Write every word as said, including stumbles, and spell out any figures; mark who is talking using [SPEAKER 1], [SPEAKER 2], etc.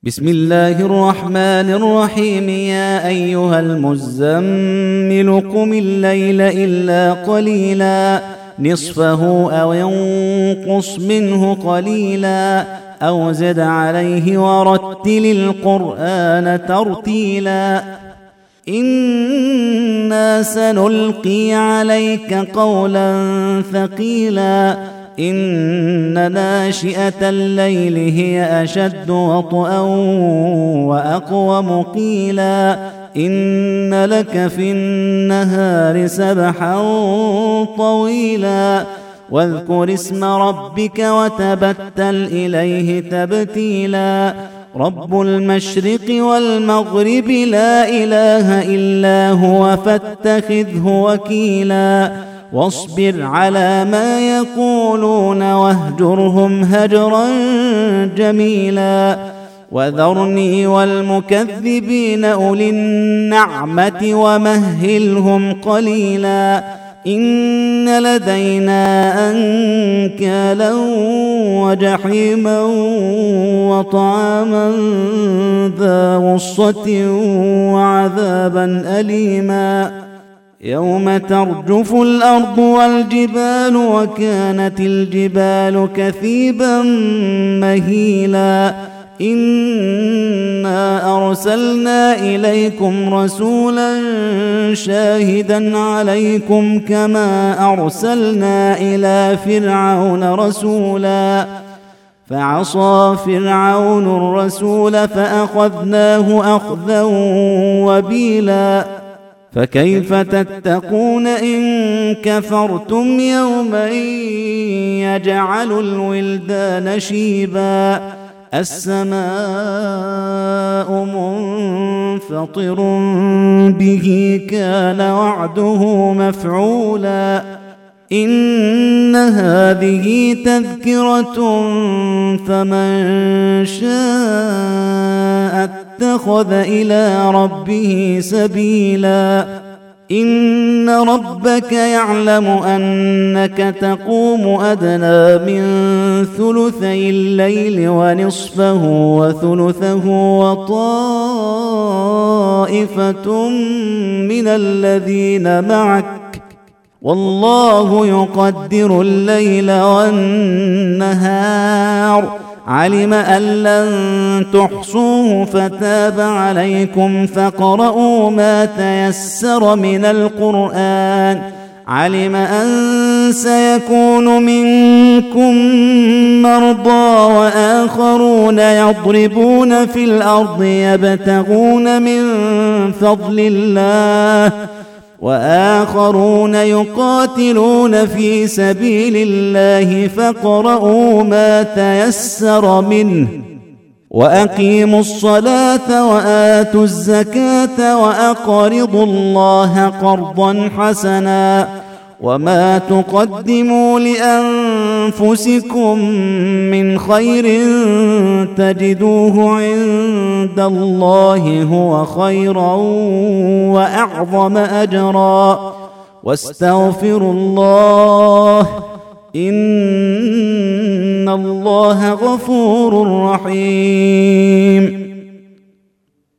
[SPEAKER 1] بسم الله الرحمن الرحيم. يا أيها المزمل قم الليل إلا قليلا نصفه أو ينقص منه قليلا أو زد عليه ورتل القرآن ترتيلا. إنا سنلقي عليك قولا ثقيلا. إن ناشئة الليل هي أشد وطئا وأقوم قيلا. إن لك في النهار سبحا طويلا. واذكر اسم ربك وتبتل إليه تبتيلا. رب المشرق والمغرب لا إله إلا هو فاتخذه وكيلا. واصبر على ما يقولون واهجرهم هجرا جميلا. وذرني والمكذبين أولي النعمة ومهلهم قليلا. إن لدينا أنكالا وجحيما وطعاما ذا غصة وعذابا أليما. يوم ترجف الأرض والجبال وكانت الجبال كثيبا مهيلا. إنا أرسلنا إليكم رسولا شاهدا عليكم كما أرسلنا إلى فرعون رسولا فعصى فرعون الرسول فأخذناه أخذا وبيلا. فكيف تتقون إن كفرتم يوما يجعل الولدان شيبا. السماء منفطر به كان وعده مفعولا. إن هذه تذكرة فمن شاء اتخذ إلى ربه سبيلا. إن ربك يعلم أنك تقوم أدنى من ثلثي الليل ونصفه وثلثه وطائفة من الذين معك والله يقدر الليل والنهار. علم أن لن تحصوه فتاب عليكم فاقرؤوا ما تيسر من القرآن. علم أن سيكون منكم مرضى وآخرون يضربون في الأرض يبتغون من فضل الله وآخرون يقاتلون في سبيل الله فاقرؤوا ما تيسر منه. وأقيموا الصلاة وآتوا الزكاة وأقرضوا الله قرضا حسنا. وما تقدموا لأنفسكم من خير تجدوه عند الله هو خيرا وأعظم أجرا. واستغفروا الله إن الله غفور رحيم.